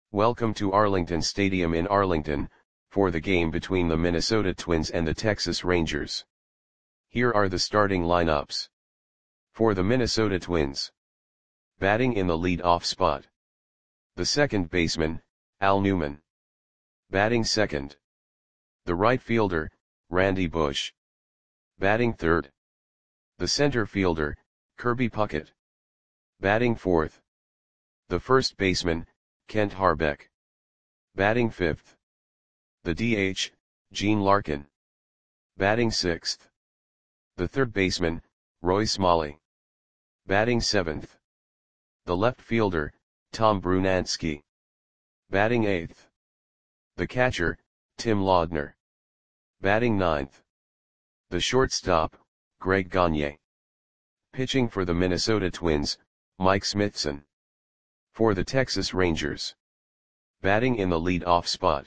Welcome to Arlington Stadium in Arlington, for the game between the Minnesota Twins and the Texas Rangers. Here are the starting lineups. For the Minnesota Twins. Batting in the lead-off spot. The second baseman, Al Newman. Batting second. The right fielder, Randy Bush. Batting third. The center fielder, Kirby Puckett. Batting fourth. The first baseman, Kent Hrbek. Batting fifth. The DH, Gene Larkin. Batting sixth. The third baseman, Roy Smalley. Batting seventh. The left fielder, Tom Brunansky. Batting eighth. The catcher, Tim Laudner. Batting ninth. The shortstop, Greg Gagne. Pitching for the Minnesota Twins, Mike Smithson. For the Texas Rangers. Batting in the lead-off spot.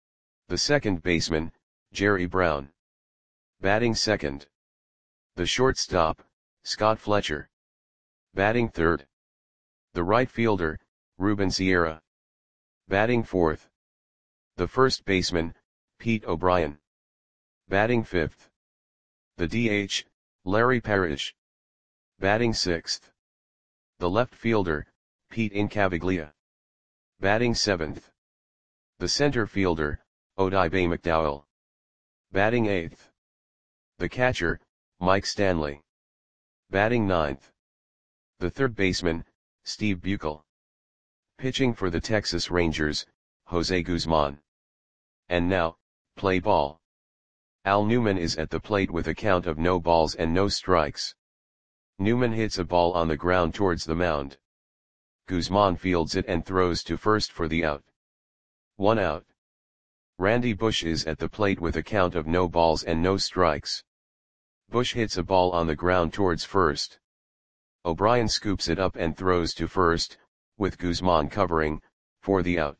The second baseman, Jerry Brown. Batting second. The shortstop, Scott Fletcher. Batting third. The right fielder, Ruben Sierra. Batting fourth. The first baseman, Pete O'Brien. Batting fifth. The DH, Larry Parrish. Batting sixth. The left fielder, Pete Incaviglia. Batting seventh. The center fielder, Odibe McDowell. Batting eighth. The catcher, Mike Stanley. Batting ninth. The third baseman, Steve Buechel. Pitching for the Texas Rangers, Jose Guzman. And now, play ball. Al Newman is at the plate with a count of no balls and no strikes. Newman hits a ball on the ground towards the mound. Guzman fields it and throws to first for the out. 1 out. Randy Bush is at the plate with a count of no balls and no strikes. Bush hits a ball on the ground towards first. O'Brien scoops it up and throws to first, with Guzman covering, for the out.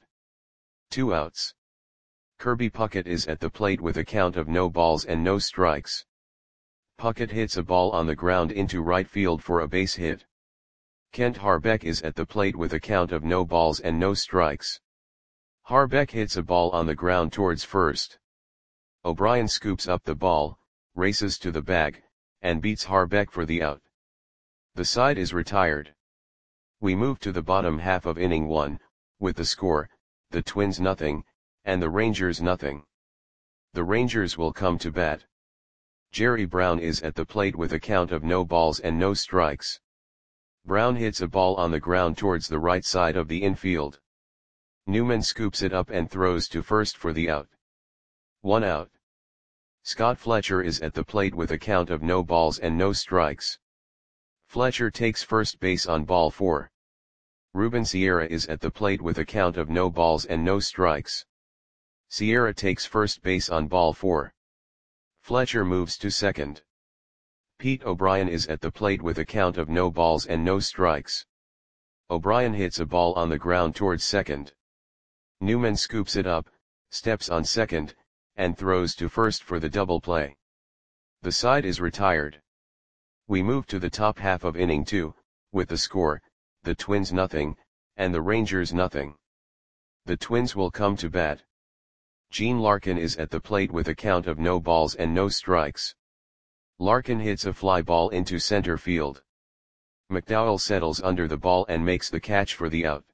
2 outs. Kirby Puckett is at the plate with a count of no balls and no strikes. Puckett hits a ball on the ground into right field for a base hit. Kent Hrbek is at the plate with a count of no balls and no strikes. Hrbek hits a ball on the ground towards first. O'Brien scoops up the ball, races to the bag, and beats Hrbek for the out. The side is retired. We move to the bottom half of inning 1, with the score, the Twins nothing, and the Rangers nothing. The Rangers will come to bat. Jerry Brown is at the plate with a count of no balls and no strikes. Brown hits a ball on the ground towards the right side of the infield. Newman scoops it up and throws to first for the out. 1 out. Scott Fletcher is at the plate with a count of no balls and no strikes. Fletcher takes first base on ball 4. Ruben Sierra is at the plate with a count of no balls and no strikes. Sierra takes first base on ball 4. Fletcher moves to second. Pete O'Brien is at the plate with a count of no balls and no strikes. O'Brien hits a ball on the ground towards second. Newman scoops it up, steps on second, and throws to first for the double play. The side is retired. We move to the top half of inning 2, with the score, the Twins nothing, and the Rangers nothing. The Twins will come to bat. Gene Larkin is at the plate with a count of no balls and no strikes. Larkin hits a fly ball into center field. McDowell settles under the ball and makes the catch for the out.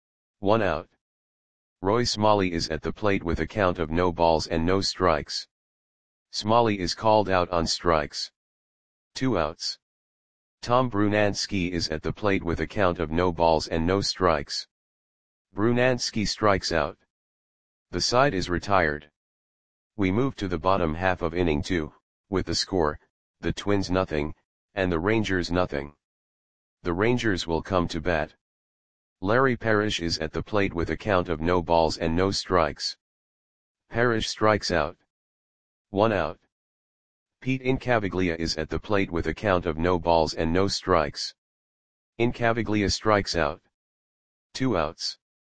1 out. Roy Smalley is at the plate with a count of no balls and no strikes. Smalley is called out on strikes. 2 outs. Tom Brunansky is at the plate with a count of no balls and no strikes. Brunansky strikes out. The side is retired. We move to the bottom half of inning 2, with the score, the Twins nothing, and the Rangers nothing. The Rangers will come to bat. Larry Parrish is at the plate with a count of no balls and no strikes. Parrish strikes out. 1 out. Pete Incaviglia is at the plate with a count of no balls and no strikes. Incaviglia strikes out. 2 outs.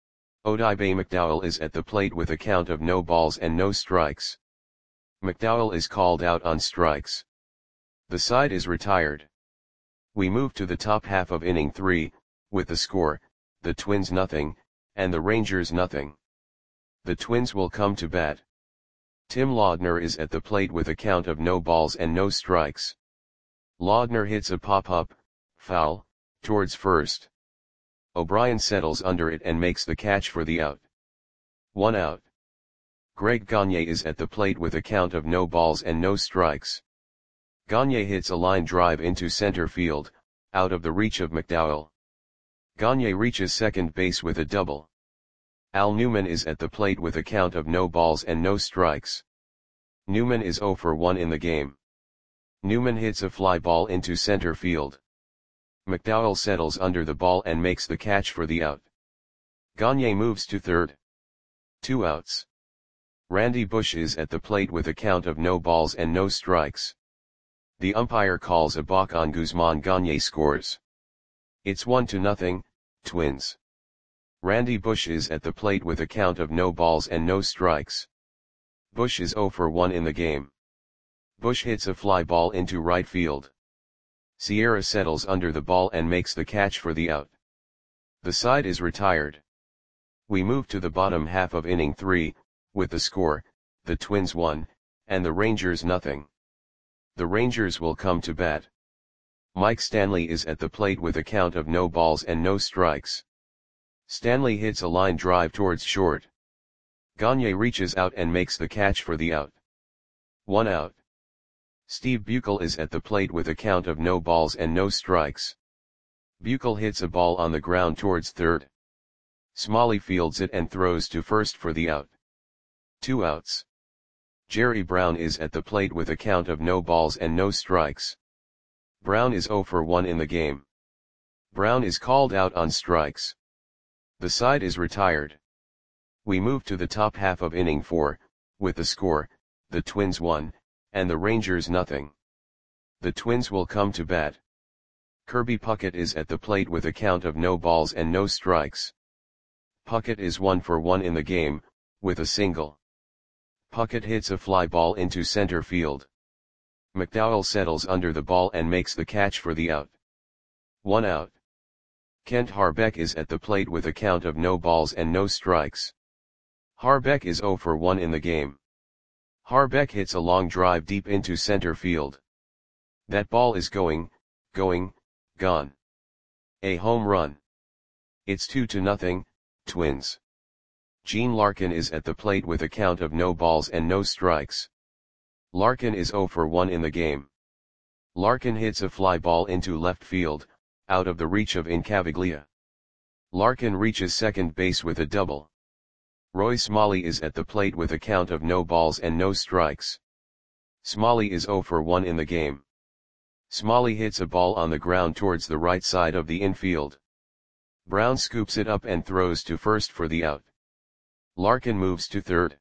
Odibe McDowell is at the plate with a count of no balls and no strikes. McDowell is called out on strikes. The side is retired. We move to the top half of inning 3, with the score, the Twins nothing, and the Rangers nothing. The Twins will come to bat. Tim Laudner is at the plate with a count of no balls and no strikes. Laudner hits a pop-up, foul, towards first. O'Brien settles under it and makes the catch for the out. 1 out. Greg Gagne is at the plate with a count of no balls and no strikes. Gagne hits a line drive into center field, out of the reach of McDowell. Gagne reaches second base with a double. Al Newman is at the plate with a count of no balls and no strikes. Newman is 0 for 1 in the game. Newman hits a fly ball into center field. McDowell settles under the ball and makes the catch for the out. Gagne moves to third. 2 outs. Randy Bush is at the plate with a count of no balls and no strikes. The umpire calls a balk on Guzman. Gagne scores. It's 1-0, Twins. Randy Bush is at the plate with a count of no balls and no strikes. Bush is 0 for 1 in the game. Bush hits a fly ball into right field. Sierra settles under the ball and makes the catch for the out. The side is retired. We move to the bottom half of inning 3, with the score, the Twins 1, and the Rangers nothing. The Rangers will come to bat. Mike Stanley is at the plate with a count of no balls and no strikes. Stanley hits a line drive towards short. Gagne reaches out and makes the catch for the out. 1 out. Steve Buechel is at the plate with a count of no balls and no strikes. Buechel hits a ball on the ground towards third. Smalley fields it and throws to first for the out. 2 outs. Jerry Brown is at the plate with a count of no balls and no strikes. Brown is 0 for 1 in the game. Brown is called out on strikes. The side is retired. We move to the top half of inning 4, with the score, the Twins 1, and the Rangers nothing. The Twins will come to bat. Kirby Puckett is at the plate with a count of no balls and no strikes. Puckett is 1 for 1 in the game, with a single. Puckett hits a fly ball into center field. McDowell settles under the ball and makes the catch for the out. 1 out. Kent Harbeck is at the plate with a count of no balls and no strikes. Harbeck is 0 for 1 in the game. Harbeck hits a long drive deep into center field. That ball is gone. A home run. It's 2-0, Twins. Gene Larkin is at the plate with a count of no balls and no strikes. Larkin is 0 for 1 in the game. Larkin hits a fly ball into left field, out of the reach of Incaviglia. Larkin reaches second base with a double. Roy Smalley is at the plate with a count of no balls and no strikes. Smalley is 0 for 1 in the game. Smalley hits a ball on the ground towards the right side of the infield. Brown scoops it up and throws to first for the out. Larkin moves to third.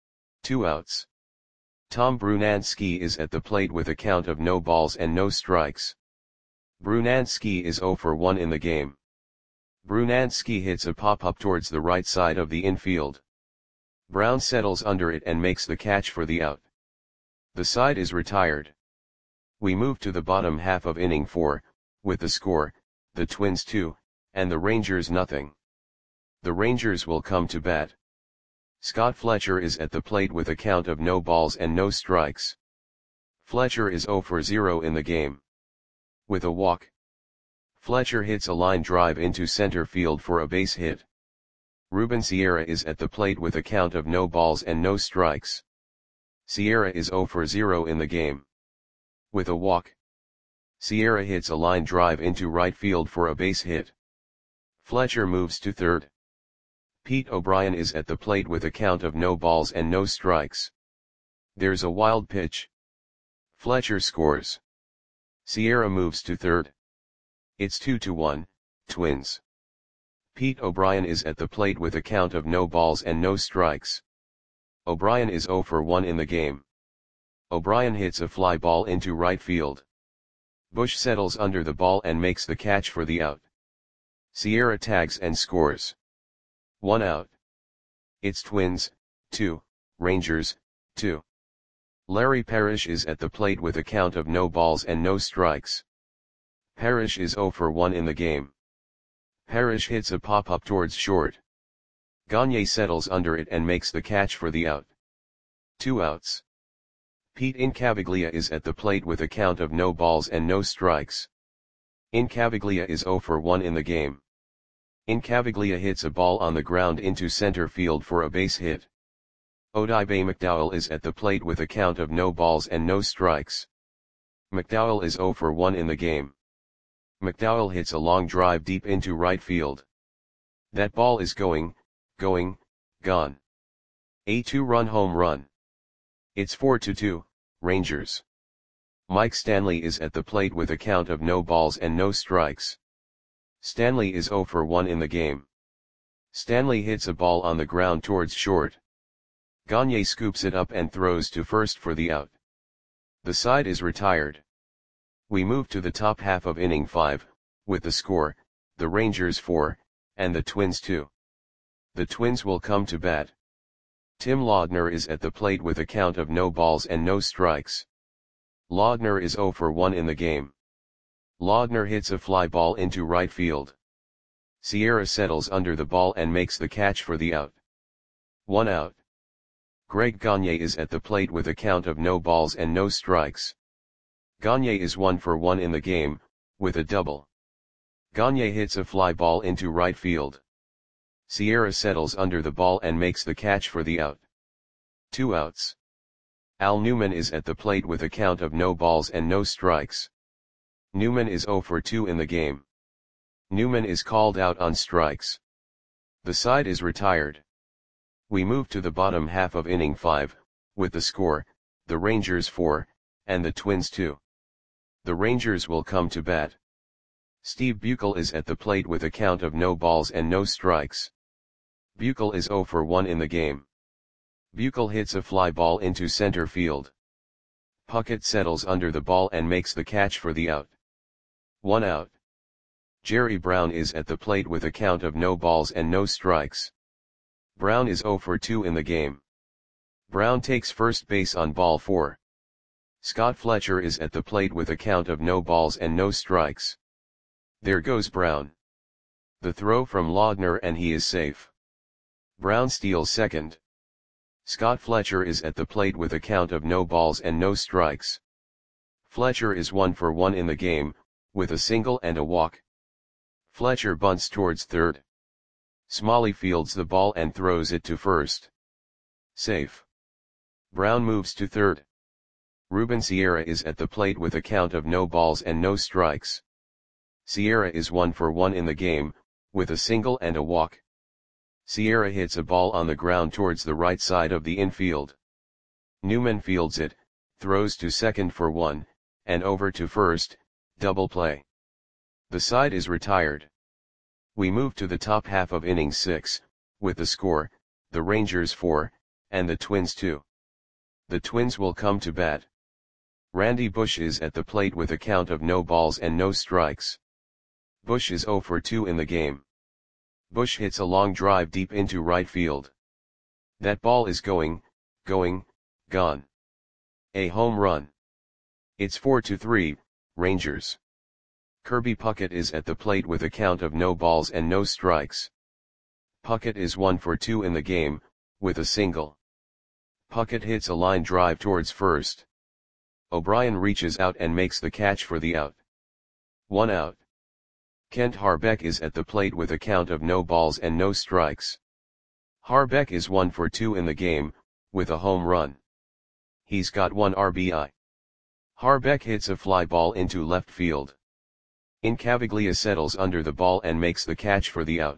2 outs. Tom Brunansky is at the plate with a count of no balls and no strikes. Brunansky is 0 for 1 in the game. Brunansky hits a pop-up towards the right side of the infield. Brown settles under it and makes the catch for the out. The side is retired. We move to the bottom half of inning 4, with the score, the Twins 2, and the Rangers nothing. The Rangers will come to bat. Scott Fletcher is at the plate with a count of no balls and no strikes. Fletcher is 0 for 0 in the game. With a walk. Fletcher hits a line drive into center field for a base hit. Ruben Sierra is at the plate with a count of no balls and no strikes. Sierra is 0 for 0 in the game. With a walk. Sierra hits a line drive into right field for a base hit. Fletcher moves to third. Pete O'Brien is at the plate with a count of no balls and no strikes. There's a wild pitch. Fletcher scores. Sierra moves to third. It's 2-1, Twins. Pete O'Brien is at the plate with a count of no balls and no strikes. O'Brien is 0 for 1 in the game. O'Brien hits a fly ball into right field. Bush settles under the ball and makes the catch for the out. Sierra tags and scores. 1 out. It's Twins, 2, Rangers, 2. Larry Parrish is at the plate with a count of no balls and no strikes. Parrish is 0 for 1 in the game. Parrish hits a pop-up towards short. Gagne settles under it and makes the catch for the out. 2 outs. Pete Incaviglia is at the plate with a count of no balls and no strikes. Incaviglia is 0 for 1 in the game. Incaviglia hits a ball on the ground into center field for a base hit. Odibe McDowell is at the plate with a count of no balls and no strikes. McDowell is 0 for 1 in the game. McDowell hits a long drive deep into right field. That ball is going, gone. A 2-run home run. It's 4-2, Rangers. Mike Stanley is at the plate with a count of no balls and no strikes. Stanley is 0 for 1 in the game. Stanley hits a ball on the ground towards short. Gagne scoops it up and throws to first for the out. The side is retired. We move to the top half of inning 5, with the score, the Rangers 4, and the Twins 2. The Twins will come to bat. Tim Laudner is at the plate with a count of no balls and no strikes. Laudner is 0 for 1 in the game. Laudner hits a fly ball into right field. Sierra settles under the ball and makes the catch for the out. 1 out. Greg Gagne is at the plate with a count of no balls and no strikes. Gagne is 1 for 1 in the game, with a double. Gagne hits a fly ball into right field. Sierra settles under the ball and makes the catch for the out. 2 outs. Al Newman is at the plate with a count of no balls and no strikes. Newman is 0 for 2 in the game. Newman is called out on strikes. The side is retired. We move to the bottom half of inning 5, with the score, the Rangers 4, and the Twins 2. The Rangers will come to bat. Steve Buechel is at the plate with a count of no balls and no strikes. Buechel is 0 for 1 in the game. Buechel hits a fly ball into center field. Puckett settles under the ball and makes the catch for the out. 1 out. Jerry Brown is at the plate with a count of no balls and no strikes. Brown is 0 for 2 in the game. Brown takes first base on ball 4. Scott Fletcher is at the plate with a count of no balls and no strikes. There goes Brown. The throw from Laudner and he is safe. Brown steals second. Scott Fletcher is at the plate with a count of no balls and no strikes. Fletcher is 1 for 1 in the game, with a single and a walk. Fletcher bunts towards third. Smalley fields the ball and throws it to first. Safe. Brown moves to third. Ruben Sierra is at the plate with a count of no balls and no strikes. Sierra is 1 for 1 in the game, with a single and a walk. Sierra hits a ball on the ground towards the right side of the infield. Newman fields it, throws to second for 1, and over to first, double play. The side is retired. We move to the top half of inning 6, with the score, the Rangers 4, and the Twins 2. The Twins will come to bat. Randy Bush is at the plate with a count of no balls and no strikes. Bush is 0 for 2 in the game. Bush hits a long drive deep into right field. That ball is going, gone. A home run. It's 4-3, Rangers. Kirby Puckett is at the plate with a count of no balls and no strikes. Puckett is 1 for 2 in the game, with a single. Puckett hits a line drive towards first. O'Brien reaches out and makes the catch for the out. 1 out. Kent Harbeck is at the plate with a count of no balls and no strikes. Harbeck is 1 for 2 in the game, with a home run. He's got 1 RBI. Harbeck hits a fly ball into left field. Incaviglia settles under the ball and makes the catch for the out.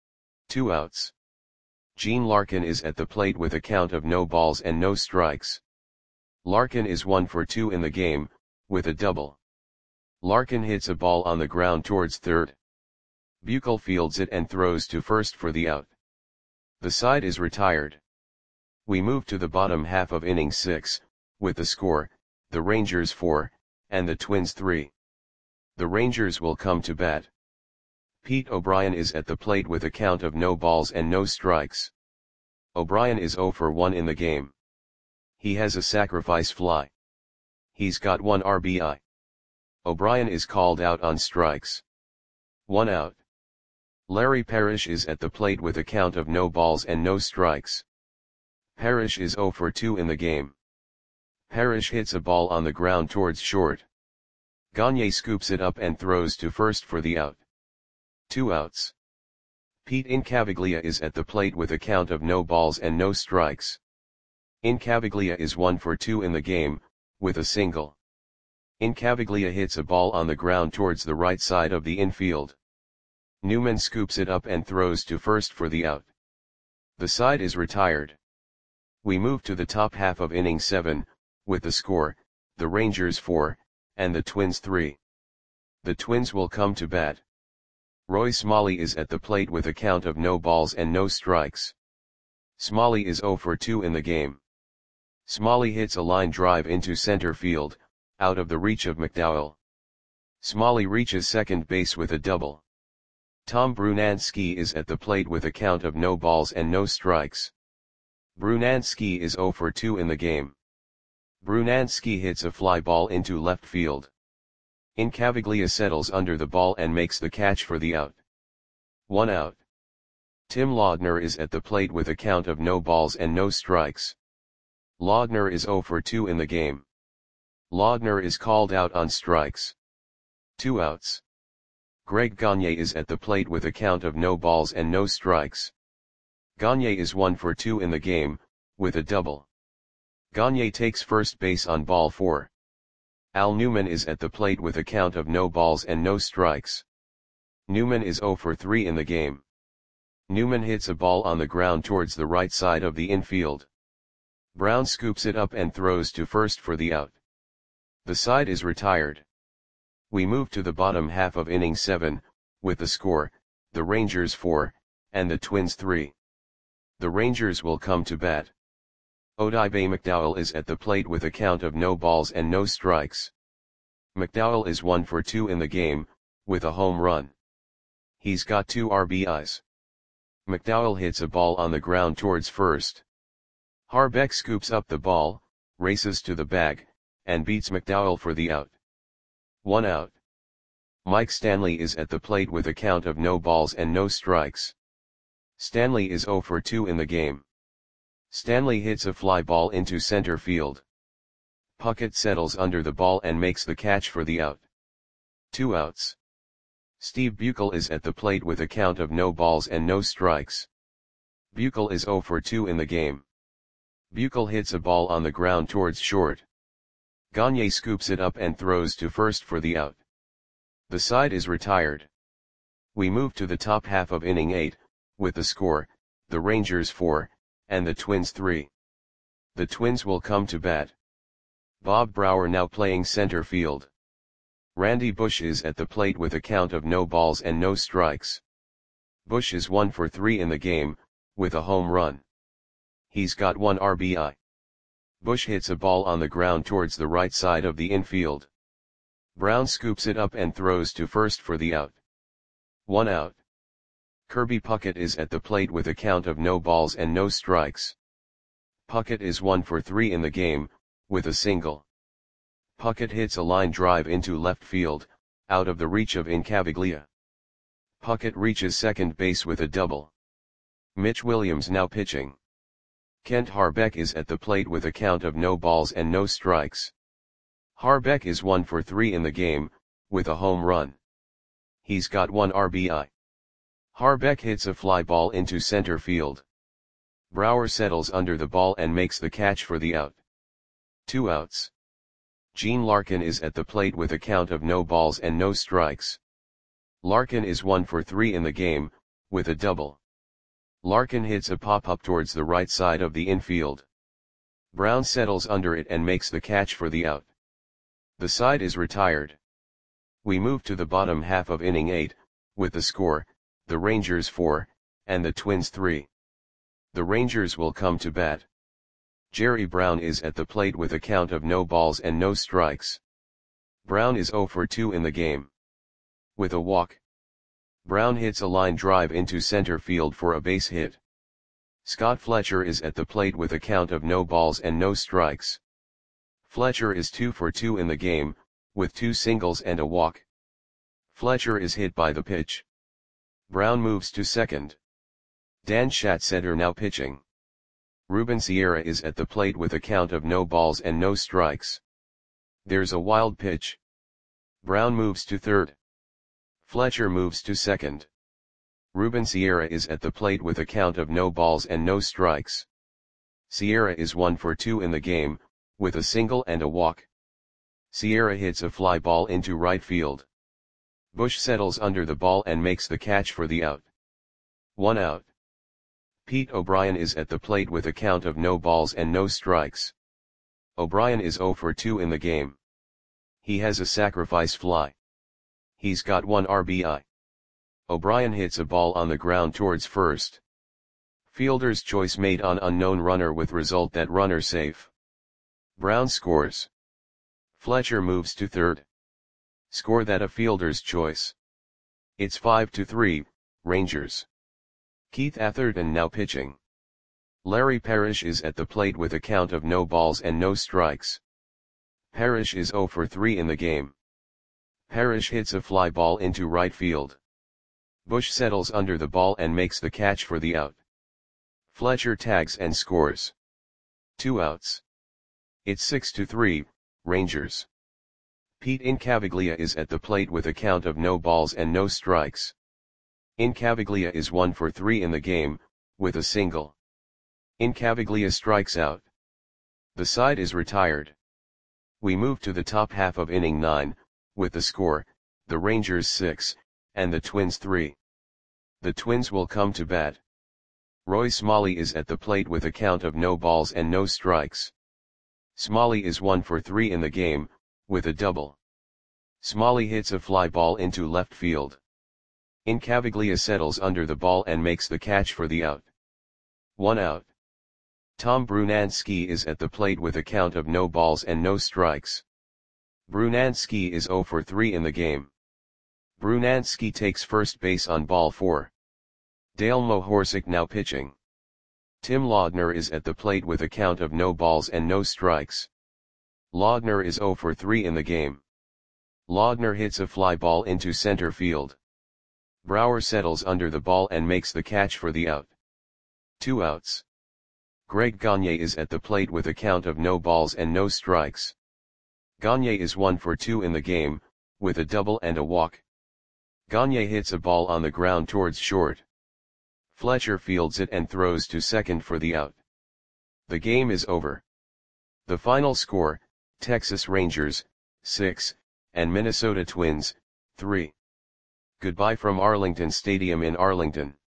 2 outs. Gene Larkin is at the plate with a count of no balls and no strikes. Larkin is 1 for 2 in the game, with a double. Larkin hits a ball on the ground towards third. Buechel fields it and throws to first for the out. The side is retired. We move to the bottom half of inning 6, with the score, the Rangers 4, and the Twins 3. The Rangers will come to bat. Pete O'Brien is at the plate with a count of no balls and no strikes. O'Brien is 0 for 1 in the game. He has a sacrifice fly. He's got 1 RBI. O'Brien is called out on strikes. 1 out. Larry Parrish is at the plate with a count of no balls and no strikes. Parrish is 0 for 2 in the game. Parrish hits a ball on the ground towards short. Gagne scoops it up and throws to first for the out. 2 outs. Pete Incaviglia is at the plate with a count of no balls and no strikes. Incaviglia is 1 for 2 in the game, with a single. Incaviglia hits a ball on the ground towards the right side of the infield. Newman scoops it up and throws to first for the out. The side is retired. We move to the top half of inning 7, with the score, the Rangers 4, and the Twins 3. The Twins will come to bat. Roy Smalley is at the plate with a count of no balls and no strikes. Smalley is 0 for 2 in the game. Smalley hits a line drive into center field, out of the reach of McDowell. Smalley reaches second base with a double. Tom Brunansky is at the plate with a count of no balls and no strikes. Brunansky is 0 for 2 in the game. Brunansky hits a fly ball into left field. Incaviglia settles under the ball and makes the catch for the out. 1 out. Tim Laudner is at the plate with a count of no balls and no strikes. Laudner is 0 for 2 in the game. Laudner is called out on strikes. 2 outs. Greg Gagne is at the plate with a count of no balls and no strikes. Gagne is 1 for 2 in the game, with a double. Gagne takes first base on ball 4. Al Newman is at the plate with a count of no balls and no strikes. Newman is 0 for 3 in the game. Newman hits a ball on the ground towards the right side of the infield. Brown scoops it up and throws to first for the out. The side is retired. We move to the bottom half of inning 7, with the score, the Rangers 4, and the Twins 3. The Rangers will come to bat. Odibe McDowell is at the plate with a count of no balls and no strikes. McDowell is 1 for 2 in the game, with a home run. He's got 2 RBIs. McDowell hits a ball on the ground towards first. Harbeck scoops up the ball, races to the bag, and beats McDowell for the out. 1 out. Mike Stanley is at the plate with a count of no balls and no strikes. Stanley is 0 for 2 in the game. Stanley hits a fly ball into center field. Puckett settles under the ball and makes the catch for the out. 2 outs. Steve Buechel is at the plate with a count of no balls and no strikes. Buechel is 0 for 2 in the game. Buechel hits a ball on the ground towards short. Gagne scoops it up and throws to first for the out. The side is retired. We move to the top half of inning 8, with the score, the Rangers 4, and the Twins 3. The Twins will come to bat. Bob Brower now playing center field. Randy Bush is at the plate with a count of no balls and no strikes. Bush is 1 for 3 in the game, with a home run. He's got 1 RBI. Bush hits a ball on the ground towards the right side of the infield. Brown scoops it up and throws to first for the out. 1 out. Kirby Puckett is at the plate with a count of no balls and no strikes. Puckett is 1 for 3 in the game, with a single. Puckett hits a line drive into left field, out of the reach of Incaviglia. Puckett reaches second base with a double. Mitch Williams now pitching. Kent Harbeck is at the plate with a count of no balls and no strikes. Harbeck is 1 for 3 in the game, with a home run. He's got 1 RBI. Harbeck hits a fly ball into center field. Brower settles under the ball and makes the catch for the out. 2 outs. Gene Larkin is at the plate with a count of no balls and no strikes. Larkin is 1 for 3 in the game, with a double. Larkin hits a pop-up towards the right side of the infield. Brown settles under it and makes the catch for the out. The side is retired. We move to the bottom half of inning 8, with the score, the Rangers 4, and the Twins 3. The Rangers will come to bat. Jerry Brown is at the plate with a count of no balls and no strikes. Brown is 0 for 2 in the game. With a walk. Brown hits a line drive into center field for a base hit. Scott Fletcher is at the plate with a count of no balls and no strikes. Fletcher is 2 for 2 in the game, with 2 singles and a walk. Fletcher is hit by the pitch. Brown moves to second. Dan Schatzeder now pitching. Ruben Sierra is at the plate with a count of no balls and no strikes. There's a wild pitch. Brown moves to third. Fletcher moves to second. Ruben Sierra is at the plate with a count of no balls and no strikes. Sierra is 1 for 2 in the game, with a single and a walk. Sierra hits a fly ball into right field. Bush settles under the ball and makes the catch for the out. 1 out. Pete O'Brien is at the plate with a count of no balls and no strikes. O'Brien is 0 for 2 in the game. He has a sacrifice fly. He's got 1 RBI. O'Brien hits a ball on the ground towards first. Fielder's choice made on unknown runner with result that runner safe. Brown scores. Fletcher moves to third. Score that a fielder's choice. It's 5-3, Rangers. Keith Atherton now pitching. Larry Parrish is at the plate with a count of no balls and no strikes. Parrish is 0 for 3 in the game. Parrish hits a fly ball into right field. Bush settles under the ball and makes the catch for the out. Fletcher tags and scores. 2 outs. It's 6-3, Rangers. Pete Incaviglia is at the plate with a count of no balls and no strikes. Incaviglia is 1 for 3 in the game, with a single. Incaviglia strikes out. The side is retired. We move to the top half of inning 9, with the score, the Rangers 6, and the Twins 3. The Twins will come to bat. Roy Smalley is at the plate with a count of no balls and no strikes. Smalley is 1 for 3 in the game, with a double. Smalley hits a fly ball into left field. Incaviglia settles under the ball and makes the catch for the out. 1 out. Tom Brunansky is at the plate with a count of no balls and no strikes. Brunansky is 0 for 3 in the game. Brunansky takes first base on ball 4. Dale Mohorsic now pitching. Tim Laudner is at the plate with a count of no balls and no strikes. Laudner is 0 for 3 in the game. Laudner hits a fly ball into center field. Brower settles under the ball and makes the catch for the out. 2 outs. Greg Gagne is at the plate with a count of no balls and no strikes. Gagne is 1 for 2 in the game, with a double and a walk. Gagne hits a ball on the ground towards short. Fletcher fields it and throws to second for the out. The game is over. The final score, Texas Rangers, 6, and Minnesota Twins, 3. Goodbye from Arlington Stadium in Arlington.